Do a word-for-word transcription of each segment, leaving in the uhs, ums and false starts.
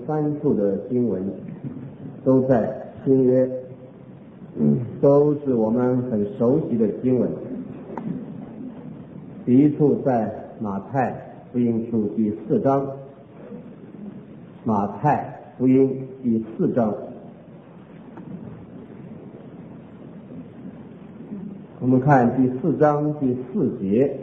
三处的经文都在新约，都是我们很熟悉的经文。第一处在马太福音书第四章，马太福音第四章，我们看第四章第四节，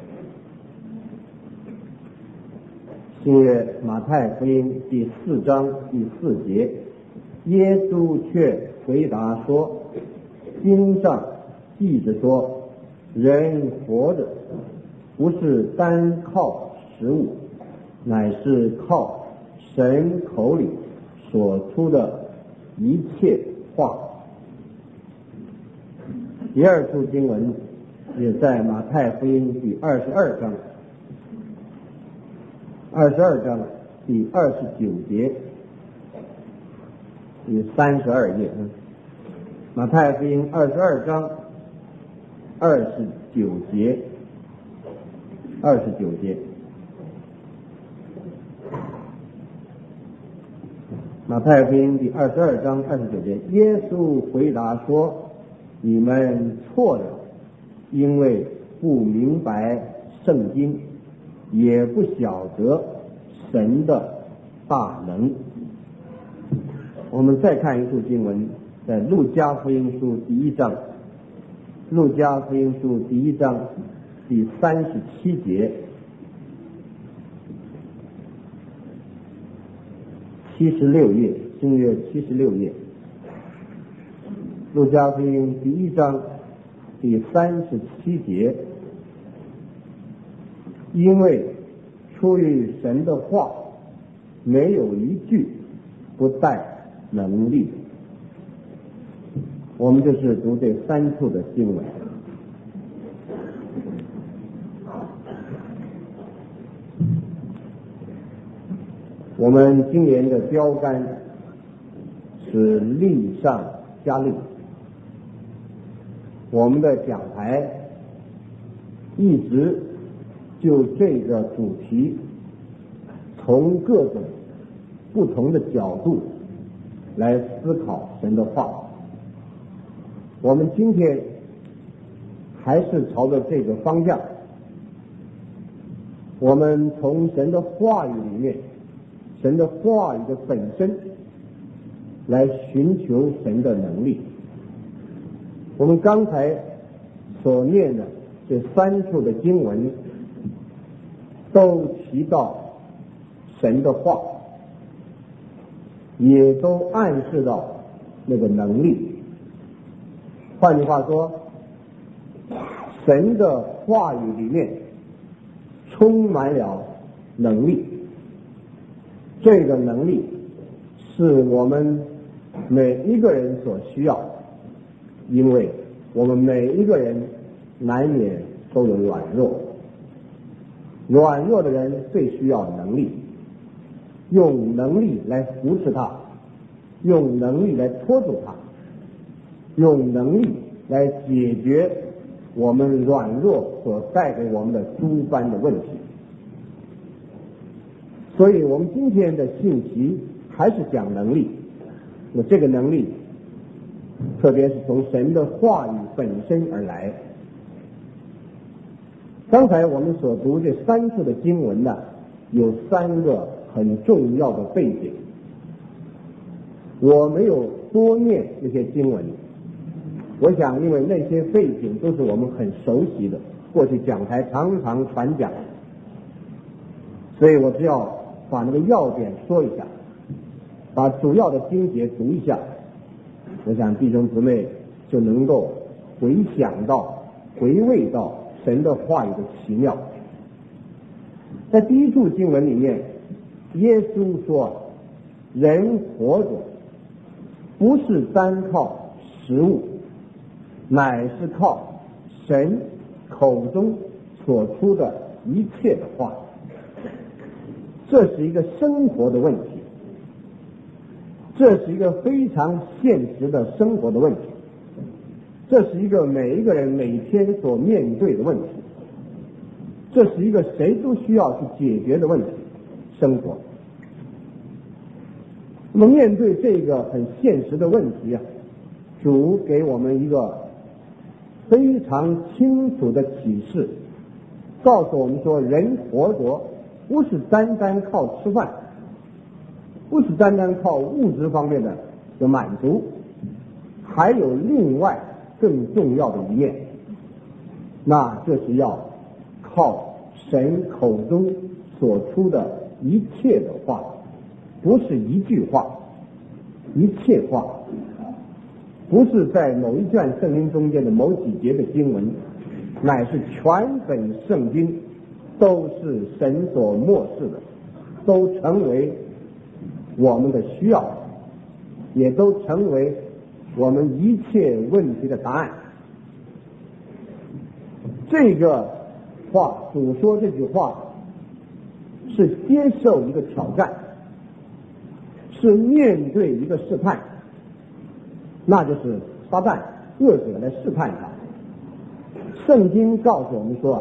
新约马太福音第四章第四节，耶稣却回答说，经上记着说，人活着不是单靠食物，乃是靠神口里所出的一切话。第二处经文也在马太福音第二十二章，二十二章第二十九节，第三十二页。马太福音二十二章二十九节，二十九节。马太福音第二十二章二十九节，耶稣回答说，你们错了，因为不明白圣经，也不晓得神的大能。我们再看一处经文，在路加福音书第一章，路加福音书第一章第三十七节，七十六页，新约七十六页，路加福音第一章第三十七节，因为出于神的话，没有一句不带能力。我们就是读这三处的经文。我们今年的标杆是力上加力，我们的讲台一直就这个主题，从各种不同的角度来思考神的话。我们今天还是朝着这个方向，我们从神的话语里面，神的话语的本身来寻求神的能力。我们刚才所念的这三处的经文都提到神的话，也都暗示到那个能力。换句话说，神的话语里面充满了能力，这个能力是我们每一个人所需要，因为我们每一个人难免都有软弱，软弱的人最需要能力，用能力来扶持他，用能力来拖住他，用能力来解决我们软弱所带给我们的诸般的问题。所以我们今天的信息还是讲能力，那这个能力特别是从神的话语本身而来。刚才我们所读这三处的经文呢，有三个很重要的背景，我没有多念这些经文，我想因为那些背景都是我们很熟悉的，过去讲台常常传讲，所以我只要把那个要点说一下，把主要的经节读一下，我想弟兄姊妹就能够回想到回味到神的话语的奇妙。在第一处经文里面，耶稣说，人活着不是单靠食物，乃是靠神口中所出的一切的话。这是一个生活的问题，这是一个非常现实的生活的问题，这是一个每一个人每天所面对的问题，这是一个谁都需要去解决的问题，生活。 那么面对这个很现实的问题啊，主给我们一个非常清楚的启示，告诉我们说，人活着不是单单靠吃饭，不是单单靠物质方面的的满足，还有另外更重要的一面，那就是要靠神口中所出的一切的话，不是一句话，一切话，不是在某一卷圣经中间的某几节的经文，乃是全本圣经都是神所默示的，都成为我们的需要，也都成为我们一切问题的答案。这个话，主说这句话是接受一个挑战，是面对一个试探，那就是撒旦恶者来试探他。圣经告诉我们说，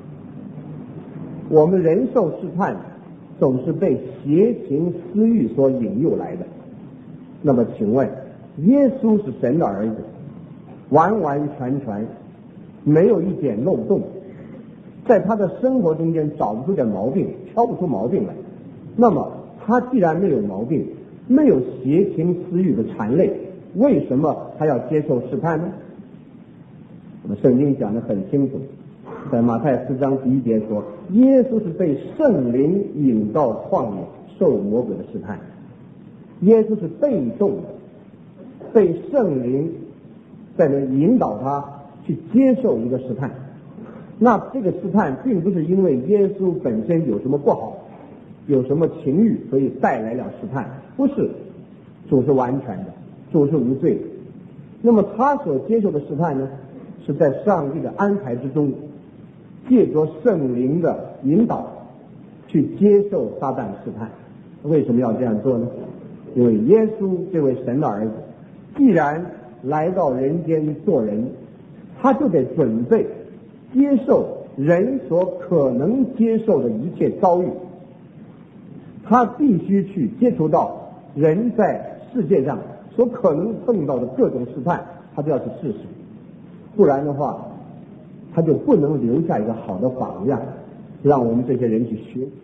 我们人受试探总是被邪情私欲所引诱来的。那么请问，耶稣是神的儿子，完完全全没有一点漏洞，在他的生活中间找不出点毛病，挑不出毛病来。那么他既然没有毛病，没有邪情私欲的缠累，为什么还要接受试探呢？那么圣经讲得很清楚，在马太四章第一节说，耶稣是被圣灵引到旷野受魔鬼的试探。耶稣是被动的，被圣灵在那引导他去接受一个试探。那这个试探并不是因为耶稣本身有什么不好，有什么情欲，所以带来了试探，不是，主是完全的，主是无罪的。那么他所接受的试探呢，是在上帝的安排之中，借着圣灵的引导去接受撒旦试探。为什么要这样做呢？因为耶稣这位神的儿子既然来到人间做人，他就得准备接受人所可能接受的一切遭遇，他必须去接触到人在世界上所可能碰到的各种试探，他都要去试试，不然的话他就不能留下一个好的榜样让我们这些人去学习。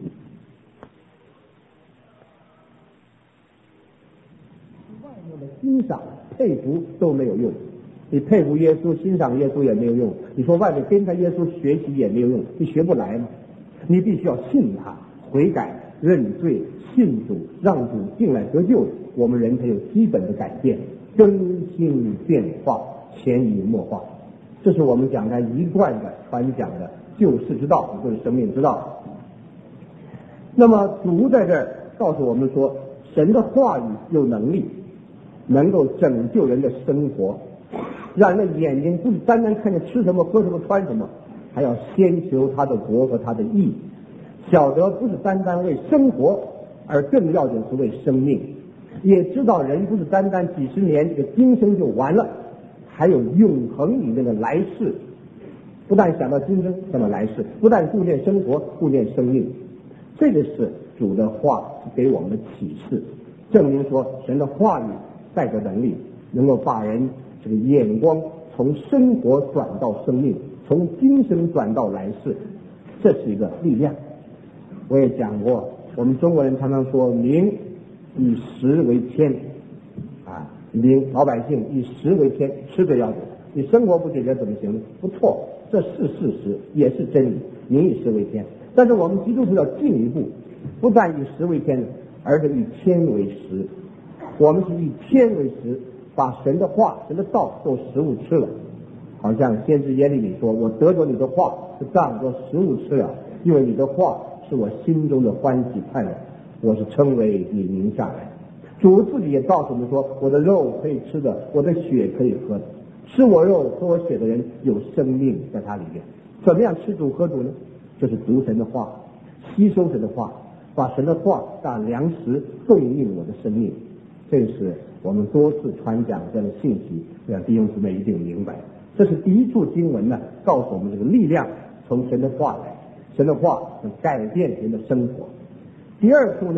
外面的欣赏佩服都没有用，你佩服耶稣欣赏耶稣也没有用，你说外面跟着耶稣学习也没有用，你学不来嘛。你必须要信他，悔改认罪，信主，让主进来得救，我们人才有基本的改变，更新变化，潜移默化。这是我们讲的一贯的传讲的救世之道，就是生命之道。那么主在这儿告诉我们说，神的话语有能力能够拯救人的生活，让人的眼睛不是单单看见吃什么喝什么穿什么，还要先求他的国和他的义，晓得不是单单为生活，而更要紧是为生命，也知道人不是单单几十年这个今生就完了，还有永恒里面的来世。不但想到今生，想到来世，不但顾念生活，顾念生命。这个是主的话给我们的启示，证明说神的话语带着能力，能够把人这个眼光从生活转到生命，从今生转到来世，这是一个力量。我也讲过，我们中国人常常说民以食为天啊，民老百姓以食为天，吃最要紧，你生活不解决怎么行？不错，这是事实，也是真理，民以食为天。但是我们基督徒要进一步，不但以食为天，而是以天为食。我们是以天为食，把神的话、神的道做食物吃了。好像先知耶利米说：“我得着你的话，是当作食物吃了，因为你的话是我心中的欢喜快乐，我是称为你名下来。”主自己也告诉我们说：“我的肉可以吃的，我的血可以喝的，吃我肉喝我血的人有生命在他里面。”怎么样吃主喝主呢？就是读神的话，吸收神的话，把神的话当粮食供应我的生命。这是我们多次传讲这样的信息，让弟兄姊妹一定明白。这是第一处经文呢，告诉我们这个力量从神的话来，神的话能改变人的生活。第二处呢，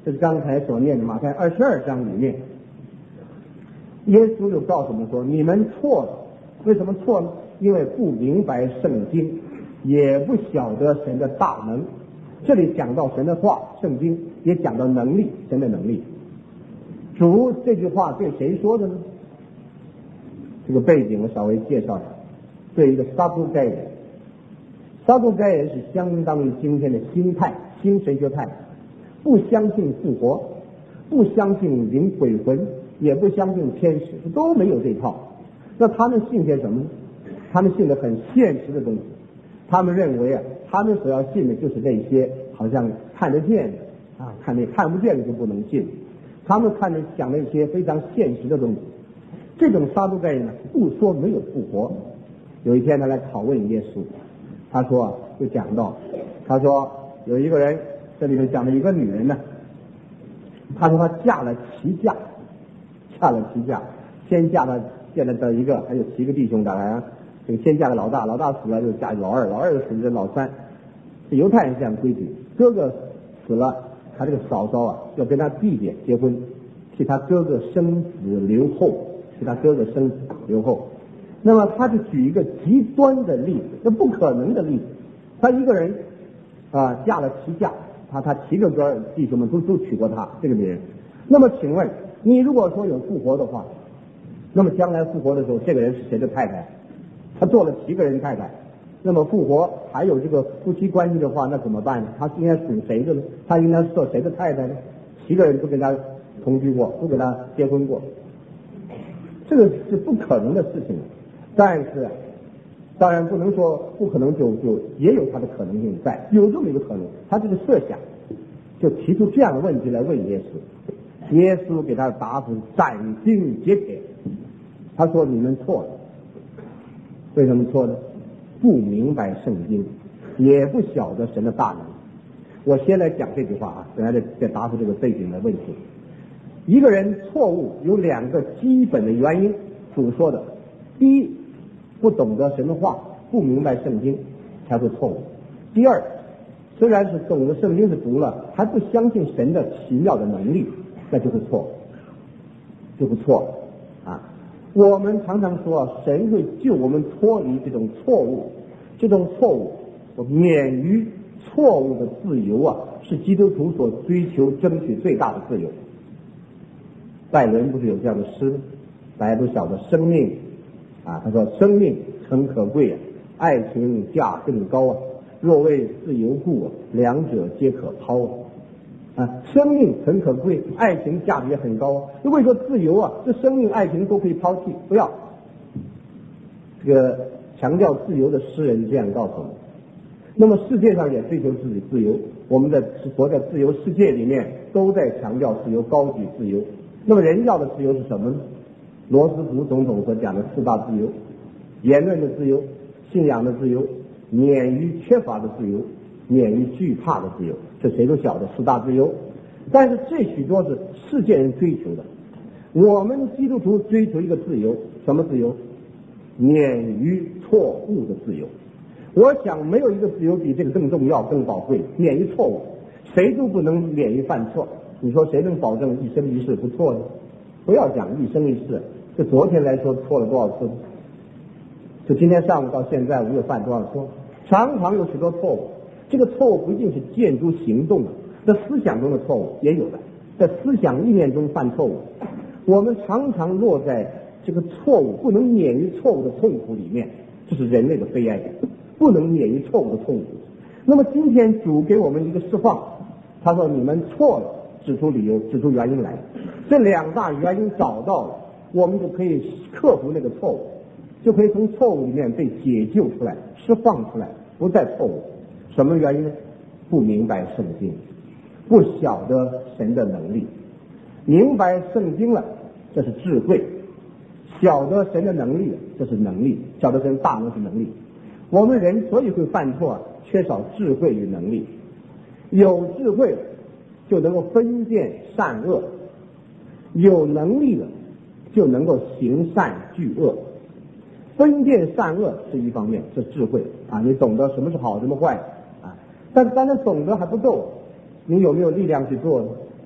这是刚才所念的马太二十二章里面，耶稣就告诉我们说：你们错了。为什么错呢？因为不明白圣经，也不晓得神的大能。这里讲到神的话，圣经也讲到能力，神的能力。主这句话对谁说的呢？这个背景我稍微介绍一下，对一个撒都该人。撒都该人是相当于今天的新派新神学派，不相信复活，不相信灵鬼魂，也不相信天使，都没有这套。那他们信些什么呢？他们信的很现实的东西。他们认为啊，他们所要信的就是那些好像看得见的啊，看那看不见的就不能信。他们看的讲那些非常现实的东西。这种撒都该人呢，不说没有复活。有一天他来拷问耶稣，他说啊，就讲到，他说有一个人，这里面讲的一个女人呢，他说她嫁了七嫁，嫁了七嫁，先嫁了嫁了的一个，还有七个弟兄大概啊，这个先嫁了老大，老大死了就嫁老二，老二死了老三。这犹太人这样规矩，哥哥死了，他这个嫂嫂啊要跟他弟弟结婚，替他哥哥生子留后，替他哥哥生子留后。那么他就举一个极端的例子，那不可能的例子。他一个人啊嫁了七嫁，他他七个哥弟兄们都都娶过他这个女人。那么请问你如果说有复活的话，那么将来复活的时候，这个人是谁的太太？他做了七个人太太，那么复活还有这个夫妻关系的话，那怎么办呢？他应该属谁的呢？他应该做谁的太太呢？七个人不跟他同居过，不跟他结婚过，这个是不可能的事情。但是当然不能说不可能，就就也有它的可能性在，有这么一个可能。他这个设想就提出这样的问题来问耶稣，耶稣给他的答复斩钉截铁，他说你们错了。为什么错呢？不明白圣经，也不晓得神的大能。我先来讲这句话啊，等下再再答复这个背景的问题。一个人错误有两个基本的原因，主说的，第一，不懂得神的话，不明白圣经才会错误。第二，虽然是懂得圣经是读了，还不相信神的奇妙的能力，那就会错，就会错啊。我们常常说神会救我们脱离这种错误，这种错误免于错误的自由啊，是基督徒所追求争取最大的自由。拜伦不是有这样的诗吗？大家都晓得生命啊，他说生命诚可贵啊，爱情价更高啊，若为自由故啊，两者皆可抛啊。啊，生命很可贵，爱情价值也很高啊。如果说自由啊，这生命、爱情都可以抛弃，不要。这个强调自由的诗人这样告诉我们。那么世界上也追求自己自由，我们的活在自由世界里面，都在强调自由，高举自由。那么人要的自由是什么呢？罗斯福总统所讲的四大自由：言论的自由、信仰的自由、免于缺乏的自由、免于惧怕的自由，这谁都晓得四大自由。但是这许多是世界人追求的，我们基督徒追求一个自由，什么自由？免于错误的自由。我想没有一个自由比这个更重要、更宝贵。免于错误，谁都不能免于犯错。你说谁能保证一生一世不错呢？不要讲一生一世，就昨天来说错了多少次？就今天上午到现在，我们又犯多少错？常常有许多错误。这个错误不一定是建筑行动的，在思想中的错误也有的，在思想意念中犯错误。我们常常落在这个错误不能免于错误的痛苦里面，这是人类的悲哀，不能免于错误的痛苦。那么今天主给我们一个释放，他说你们错了，指出理由，指出原因来，这两大原因找到了，我们就可以克服那个错误，就可以从错误里面被解救出来，释放出来，不再错误。什么原因呢？不明白圣经，不晓得神的能力。明白圣经了，这是智慧；晓得神的能力，这是能力；晓得神大能是能力。我们人所以会犯错，缺少智慧与能力。有智慧了，就能够分辨善恶；有能力了，就能够行善拒恶。分辨善恶是一方面，是智慧啊，你懂得什么是好，什么坏啊。但单单懂得还不够，你有没有力量去做呢？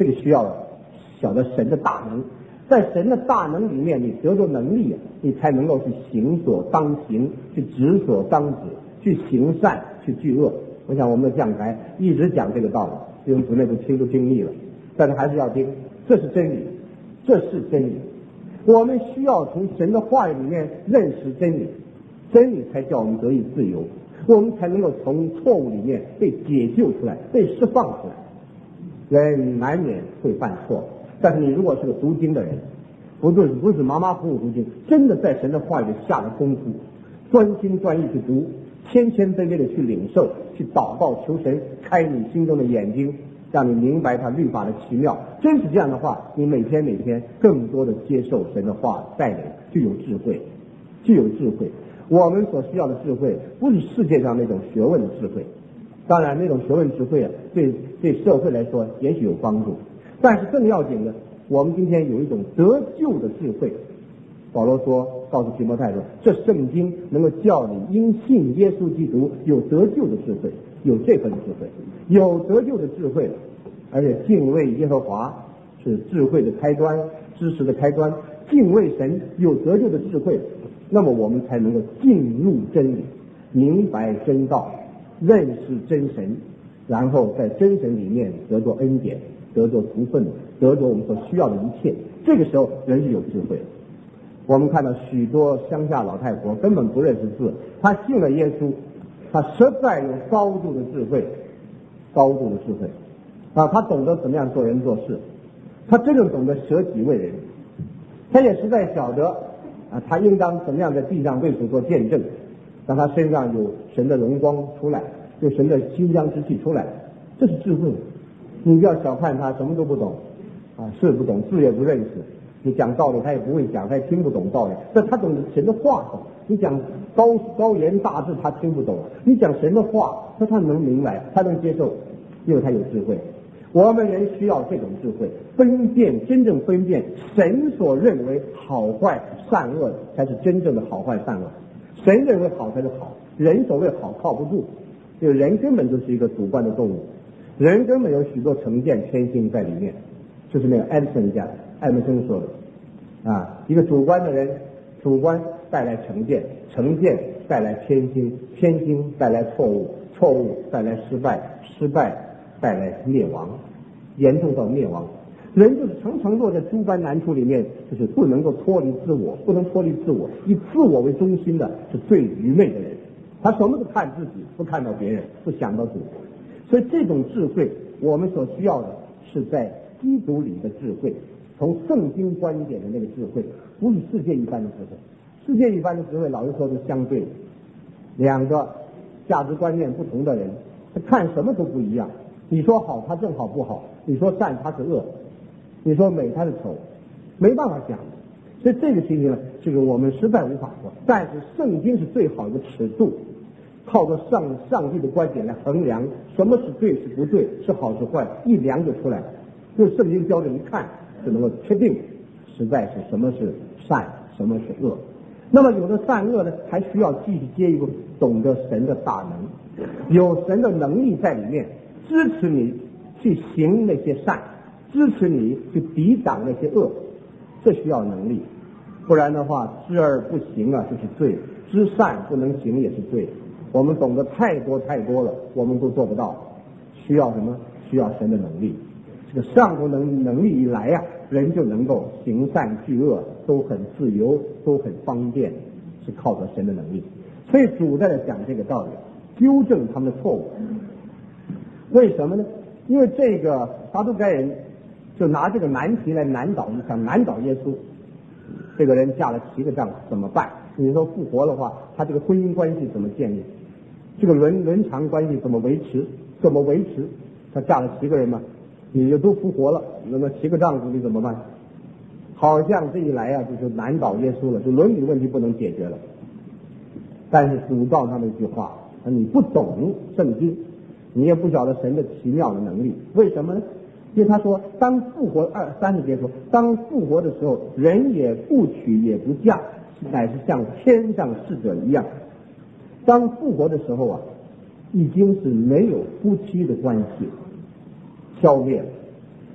这个需要晓得神的大能，在神的大能里面，你得着能力，你才能够去行所当行，去止所当止，去行善，去拒恶。我想我们的讲台一直讲这个道理，弟兄姊妹都听都听腻了，但是还是要听，这是真理，这是真理。我们需要从神的话语里面认识真理，真理才叫我们得以自由，我们才能够从错误里面被解救出来，被释放出来。人难免会犯错，但是你如果是个读经的人，不是不是马马虎虎读经，真的在神的话语里下了功夫，专心专意去读，谦谦卑卑的去领受，去祷告求神开你心中的眼睛，让你明白他律法的奇妙。真是这样的话，你每天每天更多的接受神的话带领，就有智慧，就有智慧。我们所需要的智慧不是世界上那种学问的智慧，当然那种学问智慧啊，对对社会来说也许有帮助，但是更要紧的，我们今天有一种得救的智慧。保罗说，告诉提摩太说，这圣经能够叫你因信耶稣基督有得救的智慧，有这份智慧，有得救的智慧了，而且敬畏耶和华是智慧的开端，知识的开端，敬畏神有得救的智慧，那么我们才能够进入真理，明白真道，认识真神，然后在真神里面得着恩典，得着福分，得着我们所需要的一切。这个时候人是有智慧的。我们看到许多乡下老太婆根本不认识字，她信了耶稣，她实在有高度的智慧，高度的智慧啊！她懂得怎么样做人做事，她真正懂得舍己为人，她也实在晓得啊，她应当怎么样在地上为主做见证，让她身上有神的荣光出来，有神的馨香之气出来，这是智慧。你不要小看她什么都不懂啊，是不懂，字也不认识。你讲道理他也不会讲，他也听不懂道理，但他懂神的话懂。你讲高高言大志他听不懂，你讲神的话那他能明白，他能接受，因为他有智慧。我们人需要这种智慧，分辨真正分辨神所认为好坏善恶才是真正的好坏善恶，神认为好才是好，人所谓好靠不住，因为人根本就是一个主观的动物，人根本有许多成见偏心在里面，就是那个艾森讲艾默生说的啊，一个主观的人，主观带来成见，成见带来偏心，偏心带来错误，错误带来失败，失败带来灭亡，严重到灭亡。人就是常常落在诸般难处里面，就是不能够脱离自我，不能脱离自我，以自我为中心的是最愚昧的人。他什么都看自己，不看到别人，不想到主。所以这种智慧，我们所需要的是在基督里的智慧，从圣经观点的那个智慧，不是世界一般的智慧。世界一般的智慧，老实说是相对的，两个价值观念不同的人，他看什么都不一样。你说好，他正好不好；你说善，他是恶；你说美，他是丑，没办法讲。所以这个情形呢，这个我们实在无法说。但是圣经是最好的尺度，靠着上上帝的观点来衡量什么是对是不对，是好是坏，一量就出来。用圣经标准一看，就能够确定实在是什么是善，什么是恶。那么有的善恶呢，还需要继续接一个懂得神的大能，有神的能力在里面支持你去行那些善，支持你去抵挡那些恶，这需要能力。不然的话，知而不行啊，就是罪；知善不能行也是罪。我们懂得太多太多了，我们都做不到。需要什么？需要神的能力。这个上头能能力一来呀、啊，人就能够行善拒恶，都很自由，都很方便，是靠着神的能力。所以主在讲这个道理，纠正他们的错误。为什么呢？因为这个撒都该人就拿这个难题来难倒，想难倒耶稣。这个人嫁了七个丈夫怎么办？你说复活的话，他这个婚姻关系怎么建立？这个伦伦常关系怎么维持？怎么维持？他嫁了七个人嘛，你就都复活了，那么七个丈夫你怎么办？好像这一来啊，就是难倒耶稣了，就伦理问题不能解决了。但是主告他们一句话：你不懂圣经，你也不晓得神的奇妙的能力。为什么呢？因为他说，当复活二三十节说，当复活的时候，人也不娶也不嫁，乃是像天上侍者一样。当复活的时候啊，已经是没有夫妻的关系消灭了，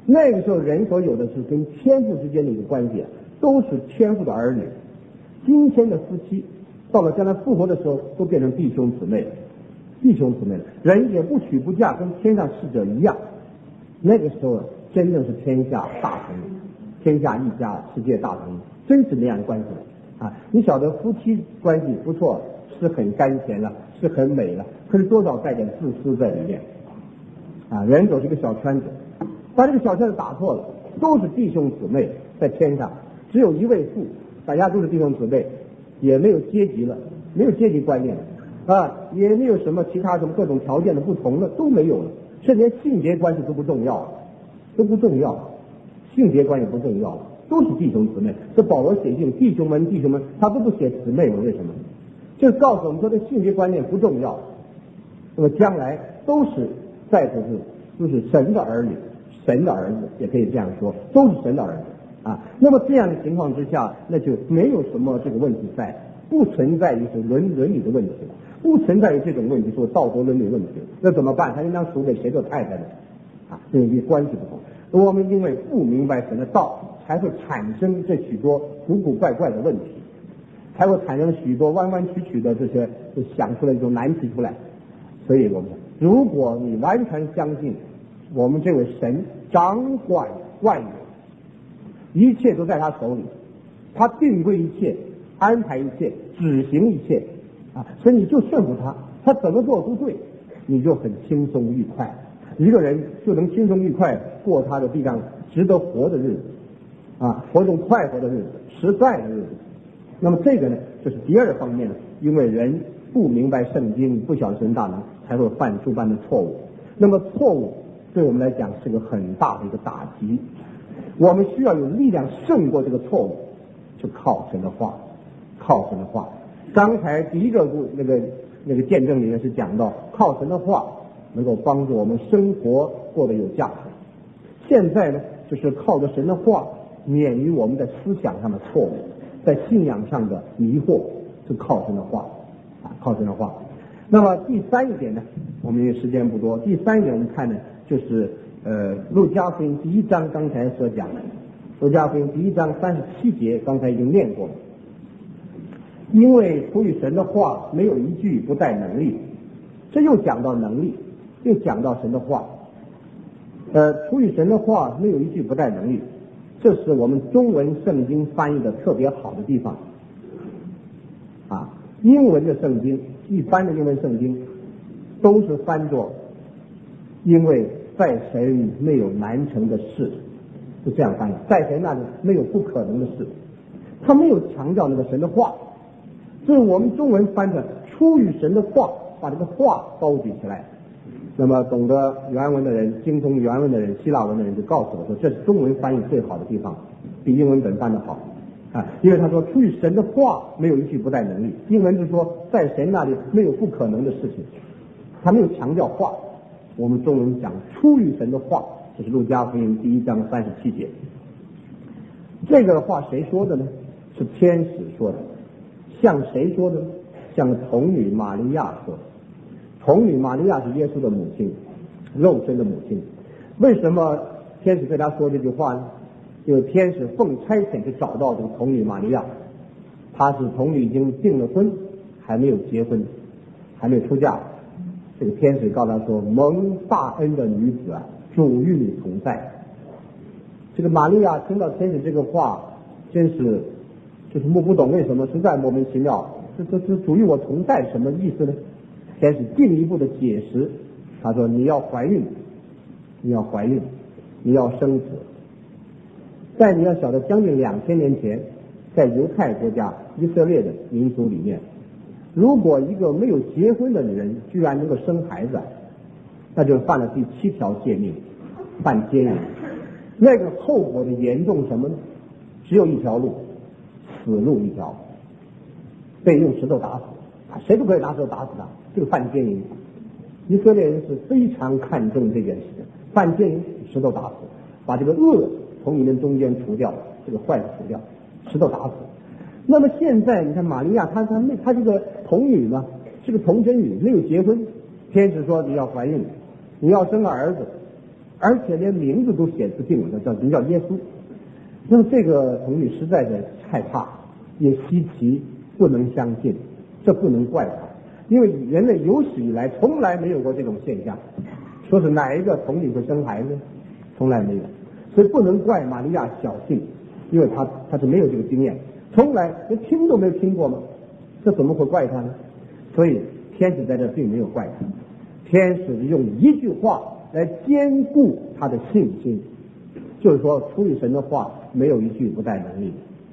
那个时候人所有的是跟天父之间的一个关系，都是天父的儿女。今天的夫妻到了将来复活的时候，都变成弟兄姊妹了，弟兄姊妹了。人也不娶不嫁，跟天上侍者一样。那个时候真正是天下大同，天下一家，世界大同，真是那样的关系啊！你晓得夫妻关系不错，是很甘甜了，是很美了，可是多少带点自私在里面啊！人走是个小圈子，把这个小圈子打破了，都是弟兄姊妹在天上，只有一位父。大家都是弟兄姊妹，也没有阶级了，没有阶级观念啊，也没有什么其他什么各种条件的不同了，都没有了，甚至连性别关系都不重要了，都不重要，性别关系不重要了，都是弟兄姊妹。这保罗写信，弟兄们，弟兄们，他都不写姊妹们，为什么？就告诉我们说，这性别观念不重要，那么将来都是在乎是都是神的儿女，神的儿子，也可以这样说，都是神的儿子。啊，那么这样的情况之下，那就没有什么这个问题在，不存在于是伦伦理的问题了，不存在于这种问题，说道德伦理问题。那怎么办？他应当赎给谁做太太呢？啊，这一关系不同。我们因为不明白神的道，才会产生这许多古古怪怪的问题，才会产生许多弯弯曲曲的这些就想出来一种难题出来。所以我们如果你完全相信我们这位神掌管万有，一切都在他手里，他定规一切，安排一切，执行一切啊！所以你就顺服他，他怎么做都对，你就很轻松愉快。一个人就能轻松愉快过他的地上值得活的日子啊，活动快活的日子，实在的日子。那么这个呢，就是第二方面呢，因为人不明白圣经，不晓得神大能，才会犯诸般的错误。那么错误对我们来讲是个很大的一个打击。我们需要有力量胜过这个错误，就靠神的话，靠神的话。刚才第一个故那个那个见证里面是讲到靠神的话能够帮助我们生活过得有价值。现在呢，就是靠着神的话免于我们在思想上的错误，在信仰上的迷惑，是靠神的话啊，靠神的话。那么第三一点呢，我们因为时间不多，第三一点我们看呢，就是呃，路加福音第一章刚才所讲的，路加福音第一章三十七节刚才已经念过了。因为出于神的话，没有一句不带能力。这又讲到能力，又讲到神的话。呃，出于神的话，没有一句不带能力。这是我们中文圣经翻译的特别好的地方。啊，英文的圣经，一般的英文圣经都是翻作因为在神没有难成的事，是这样翻译，在神那里没有不可能的事。他没有强调那个神的话，这是我们中文翻的出于神的话，把这个话高举起来。那么懂得原文的人，精通原文的人，希腊文的人就告诉我说，这是中文翻译最好的地方，比英文本翻的好啊。因为他说出于神的话没有一句不带能力，英文是说在神那里没有不可能的事情，他没有强调话。我们中文讲出于神的话，这是路加福音第一章三十七节。这个话谁说的呢？是天使说的。向谁说的呢？向童女玛利亚说的。童女玛利亚是耶稣的母亲，肉身的母亲。为什么天使对他说这句话呢？因为天使奉差遣去找到这个童女玛利亚，她是童女已经订了婚，还没有结婚，还没有出嫁。这个天使告诉他说，蒙大恩的女子啊，主与你同在。这个玛利亚听到天使这个话，真是就是摸不懂为什么，实在莫名其妙。这这这主与我同在什么意思呢？天使进一步的解释，他说你要怀孕，你要怀孕，你要生子。在你要晓得，将近两千年前，在犹太国家以色列的民族里面，如果一个没有结婚的女人居然能够生孩子，那就犯了第七条诫命，犯奸淫。那个后果的严重什么呢？只有一条路，死路一条，被用石头打死啊！谁都可以拿石头打死他，这个犯奸淫。以色列人是非常看重这件事的，犯奸淫石头打死，把这个恶从你们中间除掉，这个坏的除掉，石头打死。那么现在你看玛利亚，她她没她这个童女嘛，是个童贞女，没有结婚。天使说你要怀孕，你要生个儿子， 而且连名字都写出定了，叫人叫耶稣。那么这个童女实在是害怕，也稀奇，不能相信，这不能怪他，因为人类有史以来从来没有过这种现象，说是哪一个童女会生孩子，从来没有，所以不能怪玛利亚小信，因为她她是没有这个经验，从来连听都没有听过吗？这怎么会怪他呢？所以天使在这并没有怪他，天使用一句话来坚固他的信心，就是说出于神的话没有一句不带能力。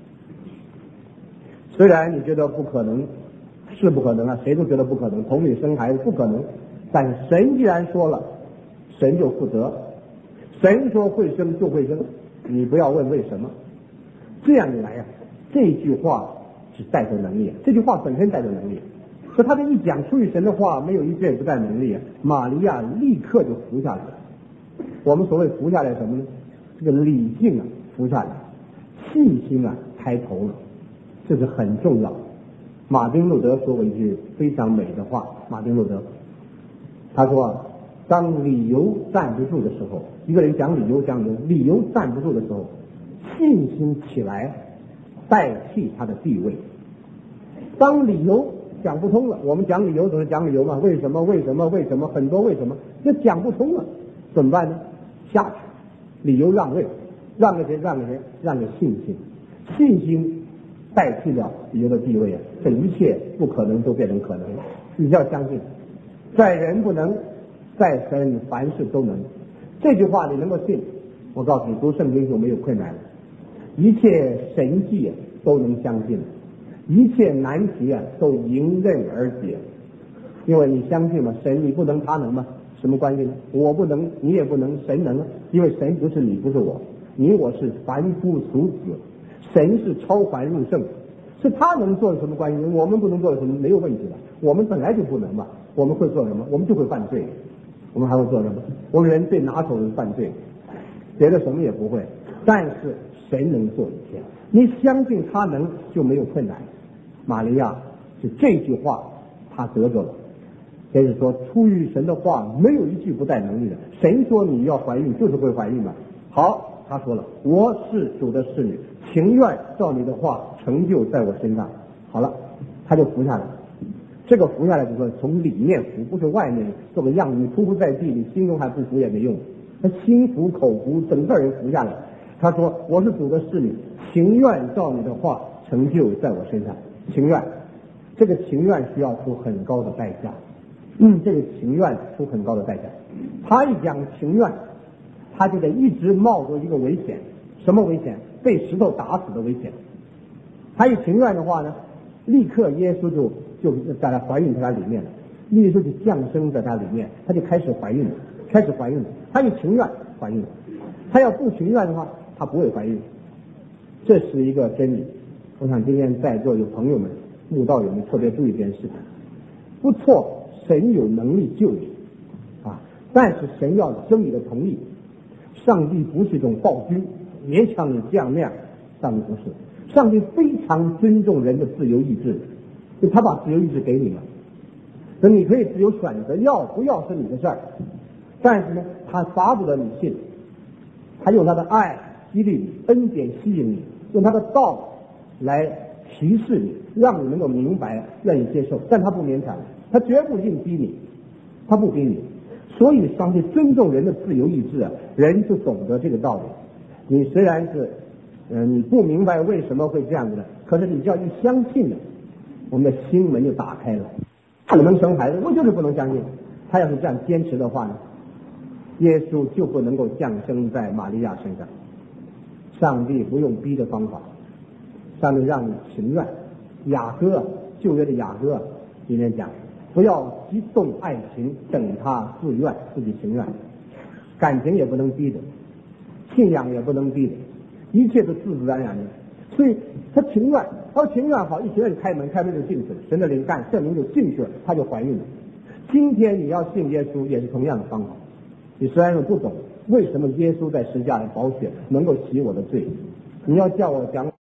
虽然你觉得不可能，是不可能啊，谁都觉得不可能，童女生孩子不可能，但神既然说了，神就负责，神说会生就会生，你不要问为什么。这样一来啊，这句话是带着能力，这句话本身带着能力，所以他这一讲出于神的话，没有一句也不带能力，玛利亚立刻就服下来了。我们所谓服下来什么呢？这个理性啊服下来，信心啊抬头了，这是很重要的。马丁路德说过一句非常美的话，马丁路德他说，当理由站不住的时候，一个人讲理由讲理由，理由站不住的时候，信心起来代替他的地位。当理由讲不通了，我们讲理由总是讲理由嘛，为什么为什么为什么，很多为什么，这讲不通了怎么办呢？下去，理由让位，让给谁？让给谁？让给信心，信心代替了理由的地位啊，这一切不可能都变成可能了。你要相信，在人不能，在神凡事都能。这句话你能够信，我告诉你，读圣经就没有困难了，一切神迹啊都能相信，一切难题啊都迎刃而解。因为你相信嘛，神你不能他能吗？什么关系呢？我不能你也不能，神能啊，因为神不是你不是我，你我是凡夫俗子，神是超凡入圣，是他能做什么关系？我们不能做什么没有问题的，我们本来就不能嘛，我们会做什么？我们就会犯罪，我们还会做什么？我们人最拿手的是犯罪，别的什么也不会，但是神能做一切，你相信他能就没有困难。玛利亚就这句话他得着了，所以说出于神的话没有一句不带能力的，神说你要怀孕就是会怀孕嘛。好，他说了，我是主的侍女，情愿照你的话成就在我身上。好了，他就服下来，这个服下来就是说从里面服，不是外面做个样子，你匍匐在地，你心中还不服也没用，他心服口服，整个人服下来。他说我是主的侍女，情愿照你的话成就在我身上。情愿，这个情愿需要付很高的代价，嗯，这个情愿付很高的代价。他一讲情愿，他就得一直冒着一个危险，什么危险？被石头打死的危险。他一情愿的话呢，立刻耶稣就就在他怀孕在他里面了，耶稣就降生在他里面，他就开始怀孕了，开始怀孕了。他一情愿怀孕了，他要不情愿的话，他不会怀孕。这是一个真理。我想今天在座有朋友们、慕道友们特别注意这件事情。不错，神有能力救你啊，但是神要征你的同意。上帝不是一种暴君，勉强你这样那样，上帝不是。上帝非常尊重人的自由意志，就他把自由意志给你了，所以你可以自由选择，要不要是你的事儿。但是呢，他巴不得你信，他用他的爱激励你，恩典吸引你，用他的道来提示你，让你能够明白，愿意接受。但他不勉强，他绝不硬逼你，他不逼你。所以上帝尊重人的自由意志啊，人就懂得这个道理。你虽然是呃你不明白为什么会这样子的，可是你只要一相信了，我们的心门就打开了。不能生孩子，我就是不能相信。他要是这样坚持的话呢，耶稣就不能够降生在玛利亚身上。上帝不用逼的方法，上帝让你情愿。雅各，旧约的雅各今天讲，不要激动爱情，等他自愿自己情愿。感情也不能逼的，信仰也不能逼的，一切都自自然然的。所以他情愿，他情愿好，一情愿开门，开门就进去了，神的灵干，圣灵就进去了，他就怀孕了。今天你要信耶稣也是同样的方法。你虽然不懂为什么耶稣在十字架的宝血能够洗我的罪，你要叫我讲